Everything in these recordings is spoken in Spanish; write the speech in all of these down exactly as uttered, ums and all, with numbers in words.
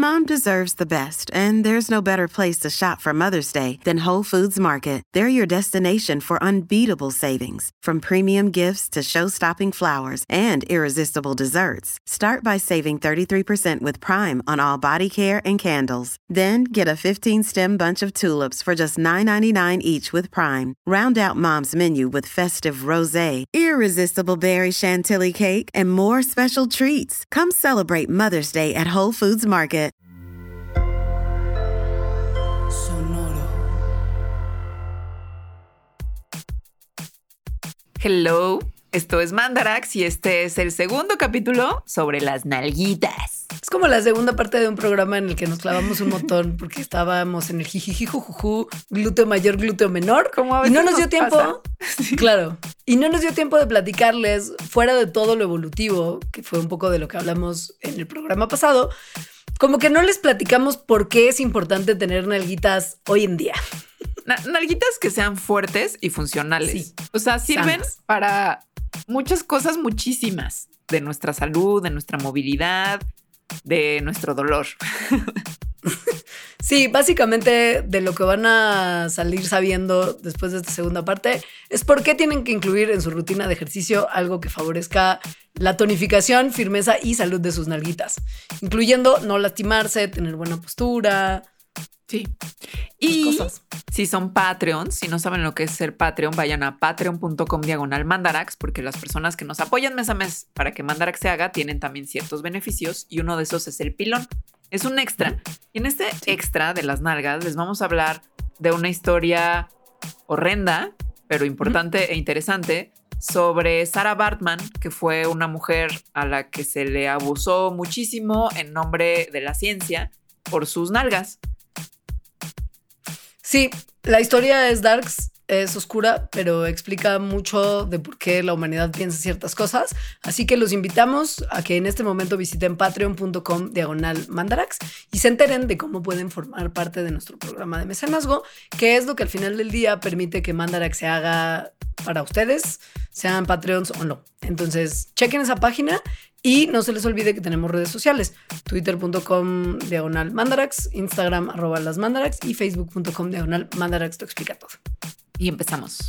Mom deserves the best, and there's no better place to shop for Mother's Day than Whole Foods Market. They're your destination for unbeatable savings, from premium gifts to show-stopping flowers and irresistible desserts. Start by saving thirty-three percent with Prime on all body care and candles. Then get a fifteen-stem bunch of tulips for just nine ninety-nine each with Prime. Round out Mom's menu with festive rosé, irresistible berry chantilly cake, and more special treats. Come celebrate Mother's Day at Whole Foods Market. Sonoro. Hello, esto es Mandarax y este es el segundo capítulo sobre las nalguitas. Es como la segunda parte de un programa en el que nos clavamos un montón porque estábamos en el jijijijujuju, glúteo mayor, glúteo menor. Como a y veces no nos nos dio tiempo. pasa. Sí. Claro. Y no nos dio tiempo de platicarles, fuera de todo lo evolutivo, que fue un poco de lo que hablamos en el programa pasado, como que no les platicamos por qué es importante tener nalguitas hoy en día. Na- nalguitas que sean fuertes y funcionales. Sí. O sea, sirven Sanas. para muchas cosas, muchísimas, de nuestra salud, de nuestra movilidad, de nuestro dolor. Sí, básicamente de lo que van a salir sabiendo después de esta segunda parte es por qué tienen que incluir en su rutina de ejercicio algo que favorezca la tonificación, firmeza y salud de sus nalguitas, incluyendo no lastimarse, tener buena postura, Sí. esas Y cosas. si son Patreons, si no saben lo que es ser Patreon, vayan a patreon.com diagonal Mandarax, porque las personas que nos apoyan mes a mes para que Mandarax se haga tienen también ciertos beneficios y uno de esos es el pilón. Es un extra. Y en este extra de las nalgas les vamos a hablar de una historia horrenda, pero importante e interesante, sobre Sarah Baartman, que fue una mujer a la que se le abusó muchísimo en nombre de la ciencia por sus nalgas. Sí, la historia es darks, es oscura, pero explica mucho de por qué la humanidad piensa ciertas cosas. Así que los invitamos a que en este momento visiten patreon.com diagonal Mandarax y se enteren de cómo pueden formar parte de nuestro programa de mecenazgo, que es lo que al final del día permite que Mandarax se haga para ustedes, sean Patreons o no. Entonces, chequen esa página y no se les olvide que tenemos redes sociales: twitter.com diagonal Mandarax, Instagram arroba las Mandarax y facebook.com diagonal Mandarax te explica todo. Y empezamos.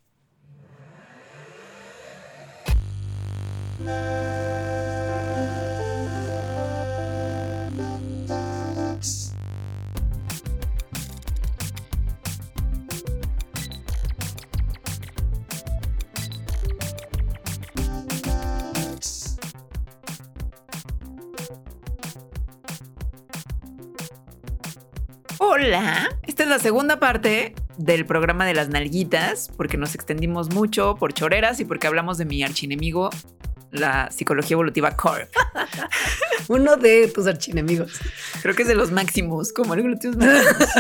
Hola, esta es la segunda parte del programa de las nalguitas, porque nos extendimos mucho por choreras y porque hablamos de mi archienemigo, la psicología evolutiva Corp. Uno de tus archienemigos. Creo que es de los máximos, como el gluteus maximus.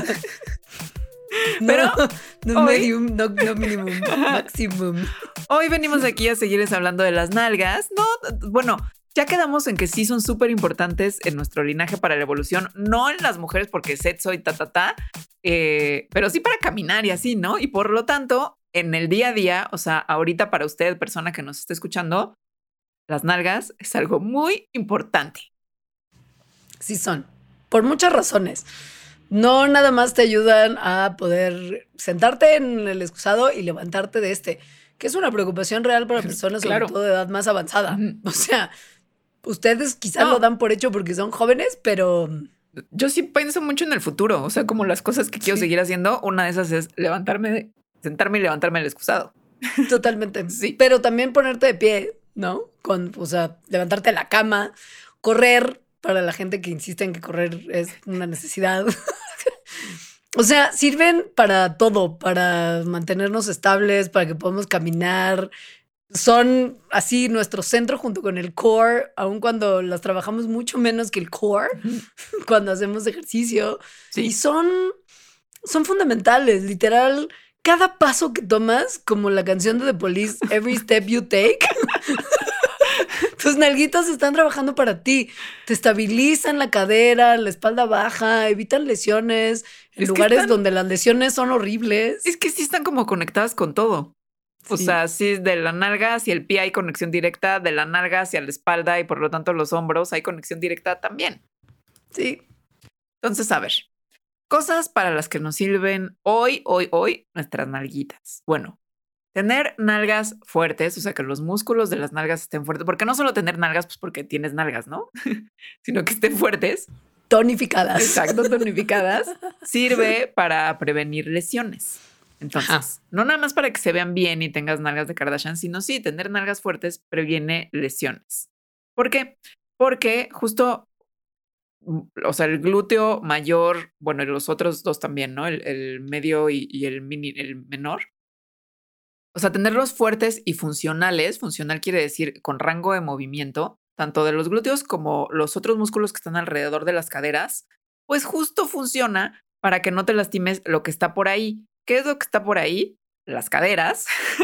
Pero no, no hoy- medium, no, no minimum, maximum. Hoy venimos aquí a seguirles hablando de las nalgas. No, bueno, ya quedamos en que sí son súper importantes en nuestro linaje para la evolución, no en las mujeres porque sexo y ta, ta, ta, eh, pero sí para caminar y así, ¿no? Y por lo tanto, en el día a día, o sea, ahorita para usted, persona que nos está escuchando, las nalgas es algo muy importante. Sí son, por muchas razones. No nada más te ayudan a poder sentarte en el excusado y levantarte de este, que es una preocupación real para personas, Claro. sobre todo de edad más avanzada. Ujú. O sea, ustedes quizás No. lo dan por hecho porque son jóvenes, pero Yo sí pienso mucho en el futuro, o sea, como las cosas que quiero Sí. seguir haciendo, una de esas es levantarme, de- sentarme y levantarme del excusado. totalmente. Sí. Pero también ponerte de pie, ¿no? Con, o sea, levantarte de la cama, correr, para la gente que insiste en que correr es una necesidad. O sea, sirven para todo, para mantenernos estables, para que podamos caminar. Son así nuestro centro junto con el core, aun cuando las trabajamos mucho menos que el core, cuando hacemos ejercicio. Sí. Y son, son fundamentales, literal. Cada paso que tomas, como la canción de The Police, Every Step You Take, tus nalguitas están trabajando para ti. Te estabilizan la cadera, la espalda baja, evitan lesiones en Es que lugares están- donde las lesiones son horribles. Es que sí están como conectadas con todo. O Sí. sea, sí, de la nalga hacia el pie hay conexión directa, de la nalga hacia la espalda y por lo tanto los hombros hay conexión directa también. Sí, Entonces, a ver, cosas para las que nos sirven hoy, hoy, hoy nuestras nalguitas. Bueno, tener nalgas fuertes, o sea, que los músculos de las nalgas estén fuertes, porque no solo tener nalgas, pues porque tienes nalgas, ¿no? Sino que estén fuertes. Tonificadas. Exacto, tonificadas. Sirve para prevenir lesiones. Entonces, Ajá. no nada más para que se vean bien y tengas nalgas de Kardashian, sino sí, tener nalgas fuertes previene lesiones. ¿Por qué? Porque justo, o sea, el glúteo mayor, bueno, y los otros dos también, ¿no? El, el medio y, y el, mini, el menor. O sea, tenerlos fuertes y funcionales, funcional quiere decir con rango de movimiento, tanto de los glúteos como los otros músculos que están alrededor de las caderas, pues justo funciona para que no te lastimes lo que está por ahí. ¿Qué es lo que está por ahí? Las caderas,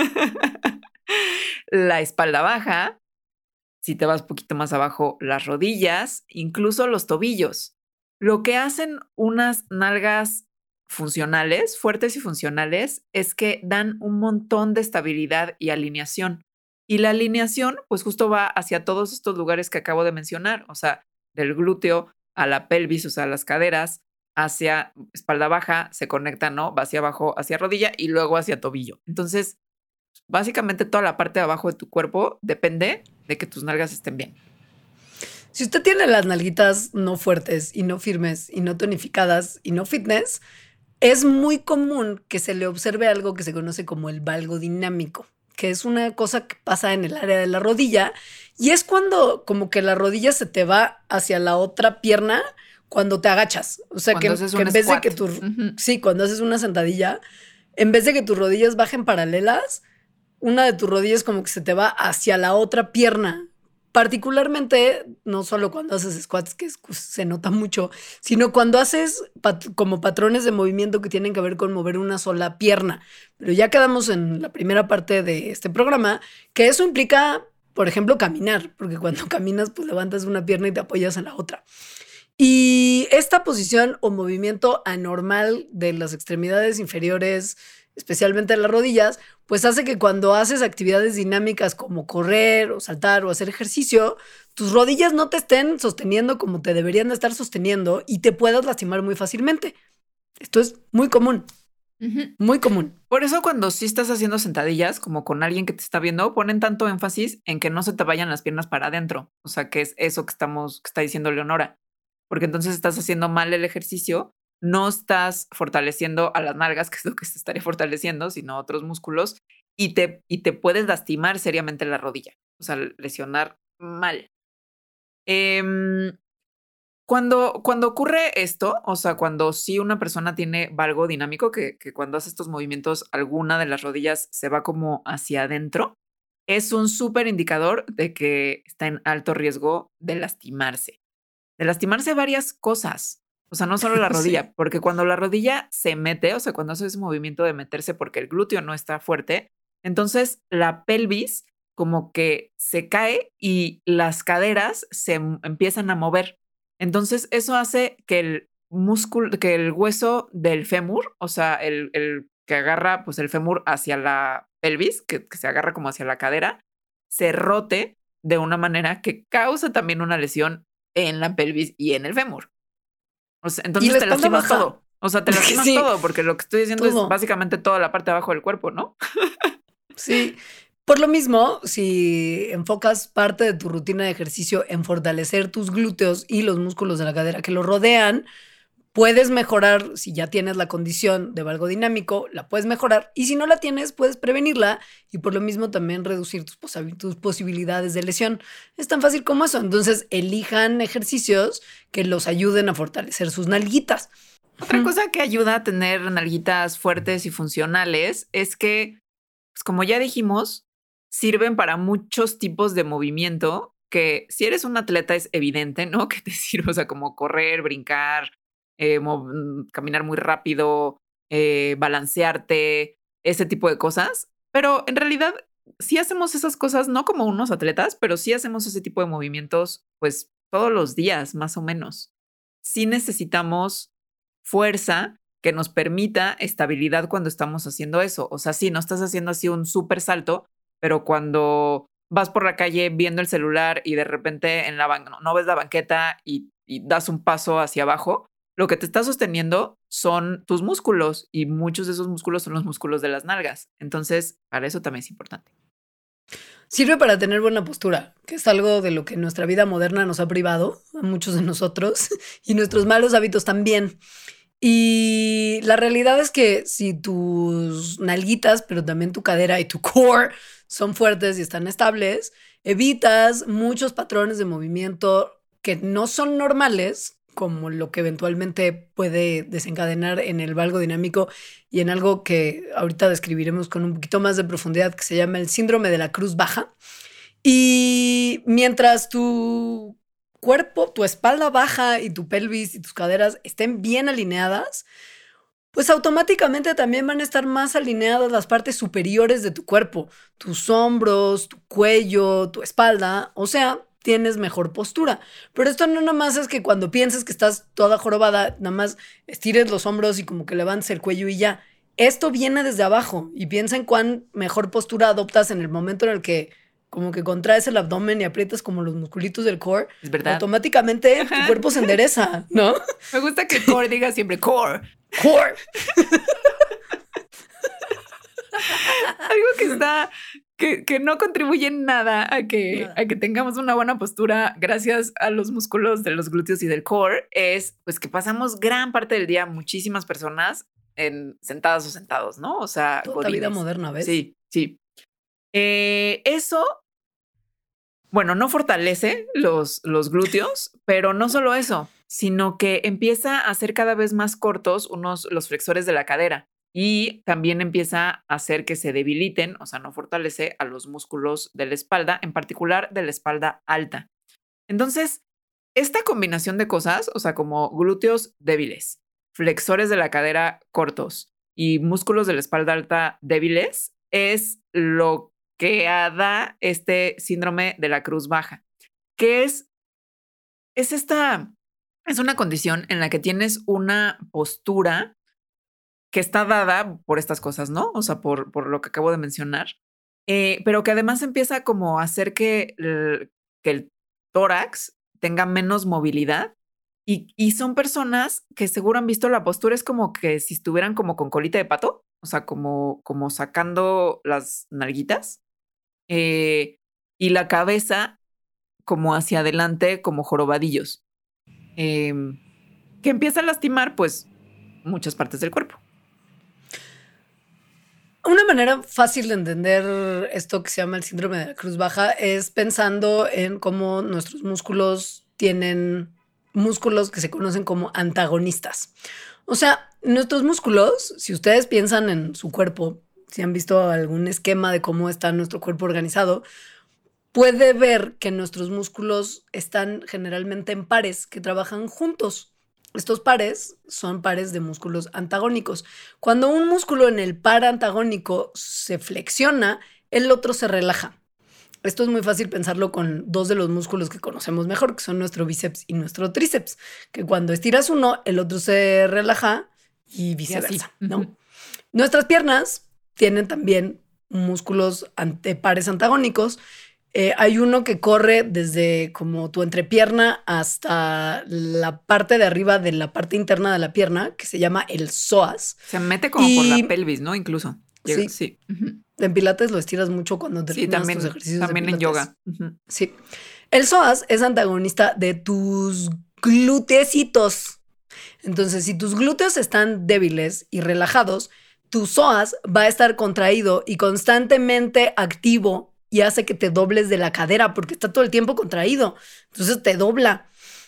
la espalda baja, si te vas un poquito más abajo, las rodillas, incluso los tobillos. Lo que hacen unas nalgas funcionales, fuertes y funcionales, es que dan un montón de estabilidad y alineación. Y la alineación, pues justo va hacia todos estos lugares que acabo de mencionar, o sea, del glúteo a la pelvis, o sea, las caderas, hacia espalda baja, se conecta, ¿no? Va hacia abajo, hacia rodilla y luego hacia tobillo. Entonces, básicamente toda la parte de abajo de tu cuerpo depende de que tus nalgas estén bien. Si usted tiene las nalguitas no fuertes y no firmes y no tonificadas y no fitness, es muy común que se le observe algo que se conoce como el valgo dinámico, que es una cosa que pasa en el área de la rodilla y es cuando como que la rodilla se te va hacia la otra pierna cuando te agachas. O sea, que, que en vez squat. de que tu... Uh-huh. Sí, cuando haces una sentadilla, en vez de que tus rodillas bajen paralelas, una de tus rodillas como que se te va hacia la otra pierna. Particularmente, no solo cuando haces squats, que se nota mucho, sino cuando haces pat- como patrones de movimiento que tienen que ver con mover una sola pierna. Pero ya quedamos en la primera parte de este programa, que eso implica, por ejemplo, caminar, porque cuando caminas, pues levantas una pierna y te apoyas en la otra. Y esta posición o movimiento anormal de las extremidades inferiores, especialmente las rodillas, pues hace que cuando haces actividades dinámicas como correr o saltar o hacer ejercicio, tus rodillas no te estén sosteniendo como te deberían de estar sosteniendo y te puedas lastimar muy fácilmente. Esto es muy común. Uh-huh. Muy común. Por eso cuando sí estás haciendo sentadillas, como con alguien que te está viendo, ponen tanto énfasis en que no se te vayan las piernas para adentro. O sea, que es eso que estamos, que está diciendo Leonora. Porque entonces estás haciendo mal el ejercicio, no estás fortaleciendo a las nalgas, que es lo que se estaría fortaleciendo, sino otros músculos, y te, y te puedes lastimar seriamente la rodilla, o sea, lesionar mal. Eh, cuando, cuando ocurre esto, o sea, cuando sí una persona tiene valgo dinámico, que, que cuando hace estos movimientos, alguna de las rodillas se va como hacia adentro, es un súper indicador de que está en alto riesgo de lastimarse. De lastimarse varias cosas, o sea, no solo la rodilla, sí. Porque cuando la rodilla se mete, o sea, cuando hace ese movimiento de meterse porque el glúteo no está fuerte, entonces la pelvis como que se cae y las caderas se m- empiezan a mover. Entonces eso hace que el músculo, que el hueso del fémur, o sea, el, el que agarra pues el fémur hacia la pelvis, que, que se agarra como hacia la cadera, se rote de una manera que causa también una lesión en la pelvis y en el fémur. O sea, entonces te lastimas baja. todo. O sea, te lastimas sí. todo, porque lo que estoy diciendo todo. Es básicamente toda la parte de abajo del cuerpo, ¿no? Sí. Por lo mismo, si enfocas parte de tu rutina de ejercicio en fortalecer tus glúteos y los músculos de la cadera que lo rodean, puedes mejorar, si ya tienes la condición de valgo dinámico, la puedes mejorar. Y si no la tienes, puedes prevenirla y por lo mismo también reducir tus, posi- tus posibilidades de lesión. Es tan fácil como eso. Entonces, elijan ejercicios que los ayuden a fortalecer sus nalguitas. Otra uh-huh. cosa que ayuda a tener nalguitas fuertes y funcionales es que, pues como ya dijimos, sirven para muchos tipos de movimiento que si eres un atleta es evidente, ¿no? Que te sirve, o sea, como correr, brincar, Eh, mov- caminar muy rápido, eh, balancearte, ese tipo de cosas. Pero en realidad sí hacemos esas cosas, no como unos atletas, pero sí hacemos ese tipo de movimientos pues todos los días, más o menos. Sí necesitamos fuerza que nos permita estabilidad cuando estamos haciendo eso. O sea, sí, no estás haciendo así un súper salto, pero cuando vas por la calle viendo el celular y de repente en la ban- no, no ves la banqueta y, y das un paso hacia abajo, lo que te está sosteniendo son tus músculos y muchos de esos músculos son los músculos de las nalgas. Entonces, para eso también es importante. Sirve para tener buena postura, que es algo de lo que nuestra vida moderna nos ha privado a muchos de nosotros y nuestros malos hábitos también. Y la realidad es que si tus nalguitas, pero también tu cadera y tu core son fuertes y están estables, evitas muchos patrones de movimiento que no son normales, como lo que eventualmente puede desencadenar en el valgo dinámico y en algo que ahorita describiremos con un poquito más de profundidad, que se llama el síndrome de la cruz baja. Y mientras tu cuerpo, tu espalda baja y tu pelvis y tus caderas estén bien alineadas, pues automáticamente también van a estar más alineadas las partes superiores de tu cuerpo, tus hombros, tu cuello, tu espalda, o sea, tienes mejor postura. Pero esto no nomás es que cuando pienses que estás toda jorobada, nada más estires los hombros y como que levantes el cuello y ya. Esto viene desde abajo y piensa en cuán mejor postura adoptas en el momento en el que como que contraes el abdomen y aprietas como los musculitos del core. Es verdad. Automáticamente tu cuerpo se endereza, ¿no? Me gusta que core diga siempre core. Core. Algo que está... Que, que no contribuye en nada a que, nada. a que tengamos una buena postura gracias a los músculos de los glúteos y del core es pues que pasamos gran parte del día, muchísimas personas en sentadas o sentados, ¿no? O sea, toda la vida moderna, ¿ves? Sí, sí. Eh, eso, bueno, no fortalece los, los glúteos, pero no solo eso, sino que empieza a hacer cada vez más cortos unos, los flexores de la cadera. Y también empieza a hacer que se debiliten, o sea, no fortalece a los músculos de la espalda, en particular de la espalda alta. Entonces, esta combinación de cosas, o sea, como glúteos débiles, flexores de la cadera cortos y músculos de la espalda alta débiles, es lo que da este síndrome de la cruz baja, que es, es esta, es una condición en la que tienes una postura que está dada por estas cosas, ¿no? O sea, por, por lo que acabo de mencionar, eh, pero que además empieza como a hacer que el, que el tórax tenga menos movilidad y, y son personas que seguro han visto la postura, es como que si estuvieran como con colita de pato, o sea, como, como sacando las nalguitas eh, y la cabeza como hacia adelante, como jorobadillos, eh, que empieza a lastimar pues muchas partes del cuerpo. Una manera fácil de entender esto que se llama el síndrome de la cruz baja es pensando en cómo nuestros músculos tienen músculos que se conocen como antagonistas. O sea, nuestros músculos, si ustedes piensan en su cuerpo, si han visto algún esquema de cómo está nuestro cuerpo organizado, puede ver que nuestros músculos están generalmente en pares que trabajan juntos. Estos pares son pares de músculos antagónicos. Cuando un músculo en el par antagónico se flexiona, el otro se relaja. Esto es muy fácil pensarlo con dos de los músculos que conocemos mejor, que son nuestro bíceps y nuestro tríceps, que cuando estiras uno, el otro se relaja y viceversa, y ¿no? Uh-huh. Nuestras piernas tienen también músculos ante pares antagónicos. Eh, hay uno que corre desde como tu entrepierna hasta la parte de arriba de la parte interna de la pierna, que se llama el psoas. Se mete como y, por la pelvis, ¿no? Incluso. Sí. sí. Uh-huh. En pilates lo estiras mucho cuando terminas sí, también, tus ejercicios también de en yoga. Uh-huh. Sí. El psoas es antagonista de tus glúteecitos. Entonces, si tus glúteos están débiles y relajados, tu psoas va a estar contraído y constantemente activo y hace que te dobles de la cadera porque está todo el tiempo contraído. Entonces te dobla.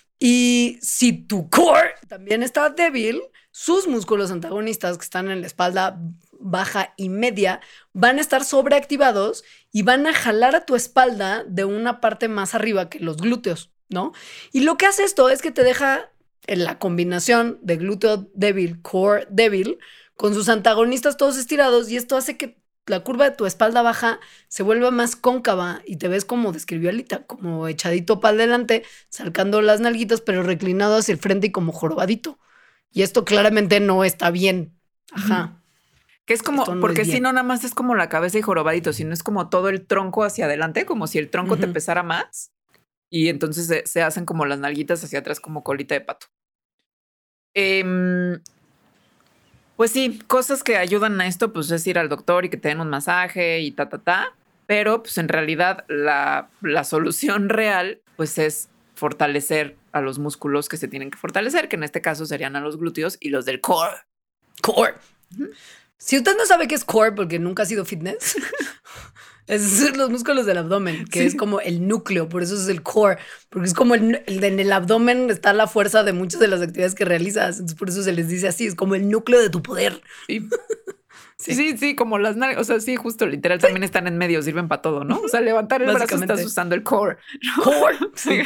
Y si tu core también está débil, sus músculos antagonistas que están en la espalda baja y media van a estar sobreactivados y van a jalar a tu espalda de una parte más arriba que los glúteos, ¿no? Y lo que hace esto es que te deja en la combinación de glúteo débil, core débil, con sus antagonistas todos estirados, y esto hace que la curva de tu espalda baja se vuelva más cóncava y te ves como describió Alita, como echadito para adelante, sacando las nalguitas, pero reclinado hacia el frente y como jorobadito. Y esto claramente no está bien. Ajá. Que es como, no porque es si no, nada más es como la cabeza y jorobadito, sino es como todo el tronco hacia adelante, como si el tronco uh-huh. te pesara más. Y entonces se, se hacen como las nalguitas hacia atrás como colita de pato. Eh, pues sí, cosas que ayudan a esto, pues es ir al doctor y que te den un masaje y ta, ta, ta. Pero pues en realidad la, la solución real pues es fortalecer a los músculos que se tienen que fortalecer, que en este caso serían a los glúteos y los del core. Core. Uh-huh. Si usted no sabe qué es core porque nunca ha sido fitness, es los músculos del abdomen, que sí. Es como el núcleo, por eso es el core, porque es como el, el, en el abdomen está la fuerza de muchas de las actividades que realizas, entonces por eso se les dice así, es como el núcleo de tu poder. Sí. Sí, sí, sí, como las nalgas, o sea, sí, justo literal, sí. También están en medio, sirven para todo, ¿no? O sea, levantar el brazo estás usando el core. ¿No? Core. Sí.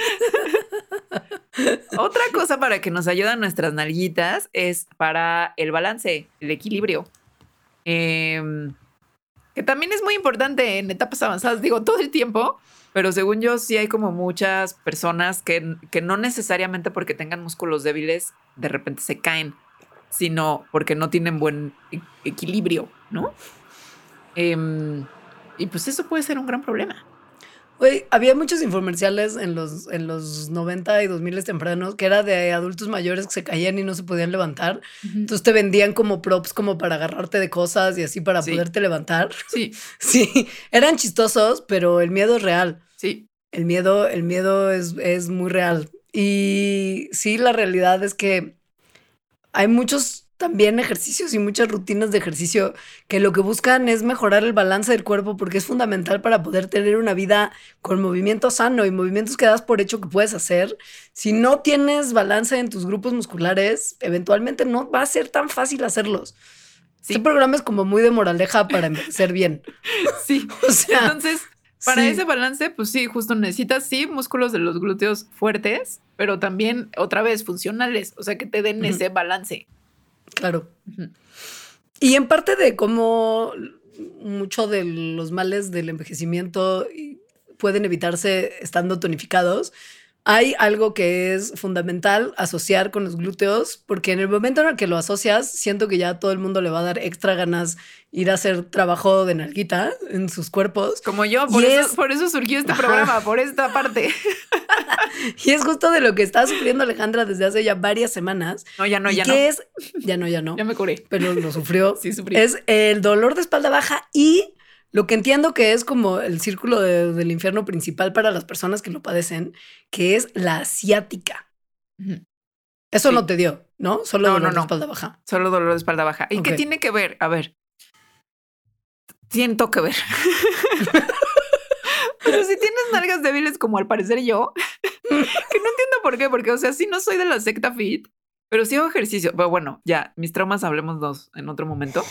Otra cosa para que nos ayudan nuestras nalguitas es para el balance, el equilibrio. Eh, que también es muy importante en etapas avanzadas, digo, todo el tiempo, pero según yo sí hay como muchas personas que, que no necesariamente porque tengan músculos débiles de repente se caen, sino porque no tienen buen equilibrio, ¿no? Eh, y pues eso puede ser un gran problema. Güey, había muchos infomerciales en los, en los noventa y dos mil tempranos que era de adultos mayores que se caían y no se podían levantar. Uh-huh. Entonces te vendían como props como para agarrarte de cosas y así para sí. poderte levantar. Sí. Sí, eran chistosos, pero el miedo es real. Sí. El miedo, el miedo es, es muy real. Y sí, la realidad es que hay muchos también ejercicios y muchas rutinas de ejercicio que lo que buscan es mejorar el balance del cuerpo porque es fundamental para poder tener una vida con movimiento sano y movimientos que das por hecho que puedes hacer. Si no tienes balance en tus grupos musculares, eventualmente no va a ser tan fácil hacerlos. Sí. Este programa es como muy de moraleja para envejecer bien. Sí, o sea, entonces para sí. ese balance, pues sí, justo necesitas sí músculos de los glúteos fuertes, pero también otra vez funcionales, o sea, que te den uh-huh. ese balance. Claro. Uh-huh. Y en parte de cómo mucho de los males del envejecimiento pueden evitarse estando tonificados, hay algo que es fundamental asociar con los glúteos, porque en el momento en el que lo asocias, siento que ya a todo el mundo le va a dar extra ganas ir a hacer trabajo de nalguita en sus cuerpos. Como yo, por, eso, es... por eso surgió este Ajá. programa, por esta parte. Y es justo de lo que está sufriendo Alejandra desde hace ya varias semanas. No, ya no, ya ¿Qué no. es? Ya no, ya no. Ya me curé. Pero lo sufrió. Sí, sufrí. Es el dolor de espalda baja y lo que entiendo que es como el círculo de, del infierno principal para las personas que lo padecen, que es la ciática. Uh-huh. Eso sí. No te dio, ¿no? Solo no, dolor no, no. de espalda baja. Solo dolor de espalda baja. ¿Y okay. qué tiene que ver? A ver. Siento que ver. Pero si tienes nalgas débiles como al parecer yo, que no entiendo por qué, porque, o sea, sí no soy de la secta fit, pero sí hago ejercicio. Pero bueno, ya, mis traumas hablemoslos en otro momento.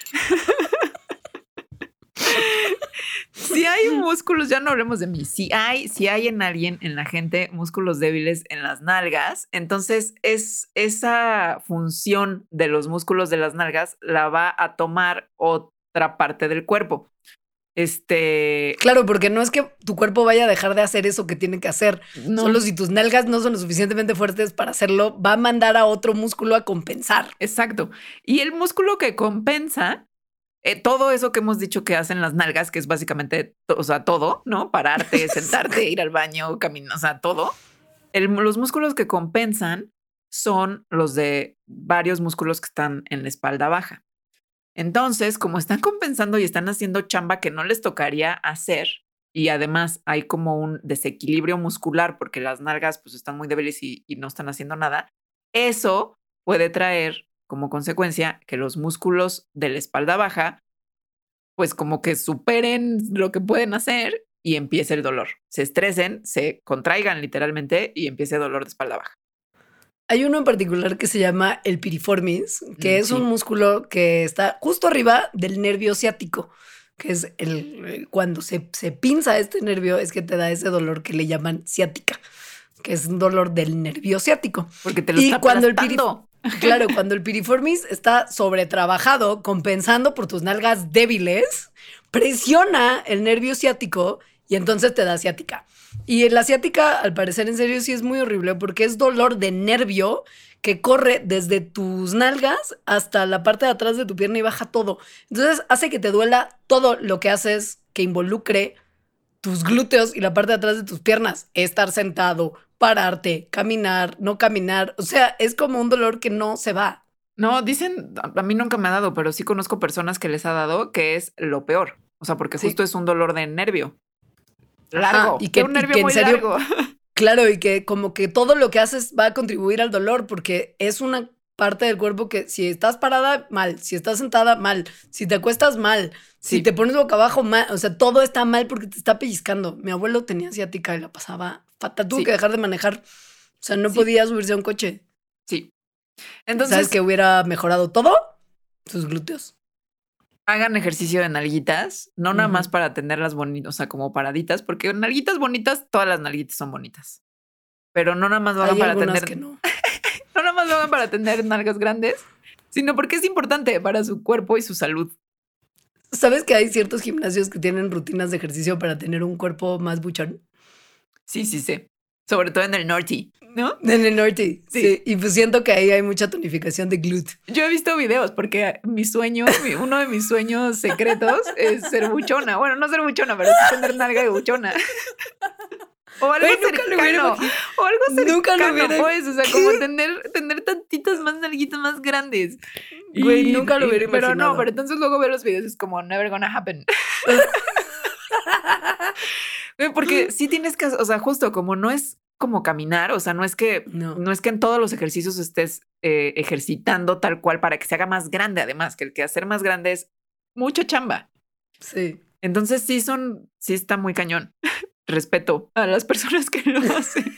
Si hay músculos, ya no hablemos de mí. Si hay, si hay en alguien, en la gente, músculos débiles en las nalgas, entonces es esa función de los músculos de las nalgas la va a tomar otra parte del cuerpo. Este. Claro, porque no es que tu cuerpo vaya a dejar de hacer eso que tiene que hacer. No. Solo si tus nalgas no son lo suficientemente fuertes para hacerlo, va a mandar a otro músculo a compensar. Exacto. Y el músculo que compensa. Eh, todo eso que hemos dicho que hacen las nalgas, que es básicamente, o sea, todo, ¿no? Pararte, sentarte, ir al baño, caminar, o sea, todo. El, los músculos que compensan son los de varios músculos que están en la espalda baja. Entonces, como están compensando y están haciendo chamba que no les tocaría hacer, y además hay como un desequilibrio muscular porque las nalgas pues están muy débiles y, y no están haciendo nada, eso puede traer como consecuencia que los músculos de la espalda baja pues como que superen lo que pueden hacer y empiece el dolor. Se estresen, se contraigan literalmente y empiece el dolor de espalda baja. Hay uno en particular que se llama el piriformis, que mm, es sí. un músculo que está justo arriba del nervio ciático, que es el cuando se, se pinza este nervio es que te da ese dolor que le llaman ciática, que es un dolor del nervio ciático. Porque te lo y está cuando aplastando. el piri, Claro, cuando el piriformis está sobretrabajado, compensando por tus nalgas débiles, presiona el nervio ciático y entonces te da ciática. Y la ciática, al parecer, en serio, sí es muy horrible porque es dolor de nervio que corre desde tus nalgas hasta la parte de atrás de tu pierna y baja todo. Entonces hace que te duela todo lo que haces que involucre tus glúteos y la parte de atrás de tus piernas. Estar sentado, pararte, caminar, no caminar. O sea, es como un dolor que no se va. No, dicen, a mí nunca me ha dado, pero sí conozco personas que les ha dado, que es lo peor. O sea, porque Sí. justo es un dolor de nervio. Largo. Ajá, y que, de un y nervio que en muy serio, largo. claro, y que como que todo lo que haces va a contribuir al dolor porque es una parte del cuerpo que si estás parada, mal. Si estás sentada, mal. Si te acuestas, mal. Si Sí. te pones boca abajo, mal. O sea, todo está mal porque te está pellizcando. Mi abuelo tenía ciática y la pasaba fatal. Tuvo Sí. que dejar de manejar. O sea, no Sí. podía subirse a un coche. Sí. Entonces, ¿Sabes que hubiera mejorado todo? Sus glúteos. hagan ejercicio de nalguitas, no nada Ujú. más para tenerlas bonitas, o sea, como paraditas, porque nalguitas bonitas, todas las nalguitas son bonitas. Pero no nada más lo hagan Hay para algunas tener, que no. no nada más lo hagan para tener nalgas grandes, sino porque es importante para su cuerpo y su salud. ¿Sabes que hay ciertos gimnasios que tienen rutinas de ejercicio para tener un cuerpo más buchón? Sí, sí, sí. Sobre todo en el norte, ¿no? En el norte, sí. Sí. Y pues siento que ahí hay mucha tonificación de glúteo. Yo he visto videos porque mi sueño, mi- uno de mis sueños secretos es ser buchona. Bueno, no ser buchona, pero sí tener nalga de buchona. O algo Güey, nunca lo hubiera cercano. imagi- O algo cercano, Nunca lo hubiera- pues. O sea, como tener, tener tantitas más nalguitas más grandes. Güey, nunca lo hubiera Pero imaginado. no, pero entonces luego veo los videos y es como never gonna happen. Güey, porque sí tienes que, o sea, justo como no es como caminar, o sea, no es que No. no es que en todos los ejercicios estés eh, ejercitando tal cual para que se haga más grande, además, que el que hacer más grande es mucha chamba. Sí. Entonces sí son, sí está muy cañón. Respeto a las personas que lo hacen.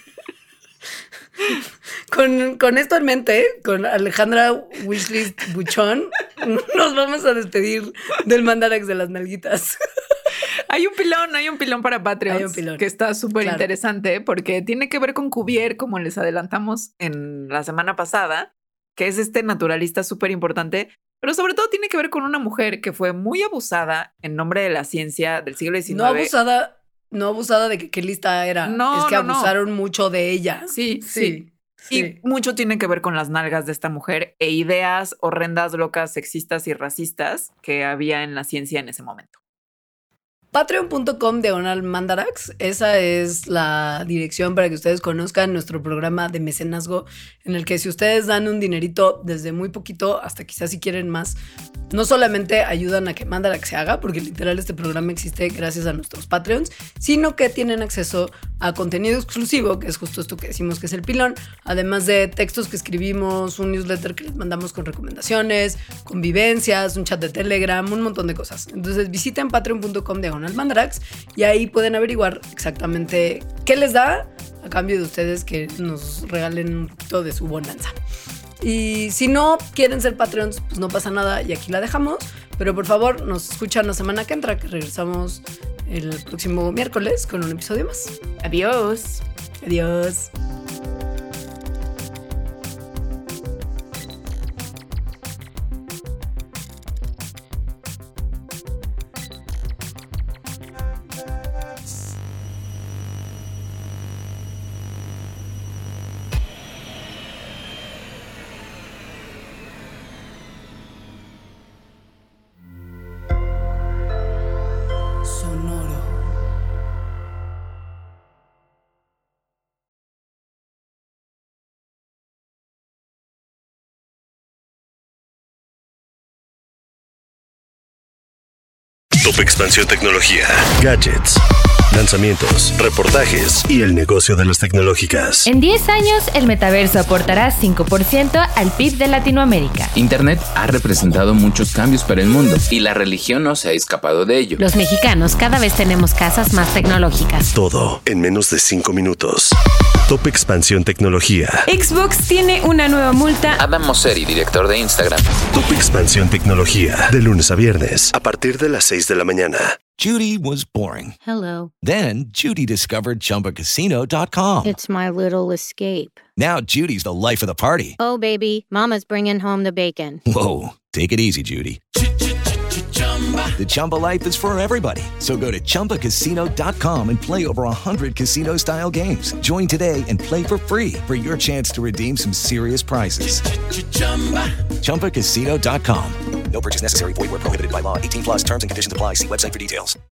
Con, con esto en mente, con Alejandra Wishlist Buchón, nos vamos a despedir del Mandarax de las nalguitas. Hay un pilón, hay un pilón para Patreon Hay un pilón. que está súper Claro. interesante porque tiene que ver con Cuvier, como les adelantamos en la semana pasada, que es este naturalista súper importante, pero sobre todo tiene que ver con una mujer que fue muy abusada en nombre de la ciencia del siglo diecinueve. No abusada, no abusada de que qué lista era. No, es que no, no. abusaron mucho de ella. Sí, sí. Sí. Y sí. mucho tiene que ver con las nalgas de esta mujer e ideas horrendas, locas, sexistas y racistas que había en la ciencia en ese momento. Patreon.com diagonal Mandarax. Esa es la dirección para que ustedes conozcan nuestro programa de mecenazgo, en el que si ustedes dan un dinerito desde muy poquito hasta quizás si quieren más, no solamente ayudan a que Mandarax se haga, porque literal este programa existe gracias a nuestros Patreons, sino que tienen acceso a contenido exclusivo, que es justo esto que decimos que es el pilón, además de textos que escribimos, un newsletter que les mandamos con recomendaciones, convivencias, un chat de Telegram, un montón de cosas. Entonces visiten patreon.com diagonal Mandarax y ahí pueden averiguar exactamente qué les da a cambio de ustedes que nos regalen un poquito de su bonanza. Y si no quieren ser Patreons, pues no pasa nada y aquí la dejamos. Pero por favor, nos escuchan la semana que entra, que regresamos el próximo miércoles con un episodio más. Adiós. Adiós. Sonoro. Top Expansión Tecnología. Gadgets, lanzamientos, reportajes y el negocio de las tecnológicas. En diez años, el metaverso aportará cinco por ciento al P I B de Latinoamérica. Internet ha representado muchos cambios para el mundo y la religión no se ha escapado de ello. Los mexicanos cada vez tenemos casas más tecnológicas. Todo en menos de cinco minutos. Top Expansión Tecnología. Xbox tiene una nueva multa. Adam Mosseri, director de Instagram. Top Expansión Tecnología. De lunes a viernes, a partir de las seis de la mañana. Judy was boring. Hello. Then Judy discovered Chumba Casino dot com. It's my little escape. Now Judy's the life of the party. Oh, baby, mama's bringing home the bacon. Whoa, take it easy, Judy. The Chumba life is for everybody. So go to Chumba Casino dot com and play over one hundred casino-style games. Join today and play for free for your chance to redeem some serious prizes. Chumba Casino dot com. No purchase necessary. Void where prohibited by law. eighteen plus terms and conditions apply. See website for details.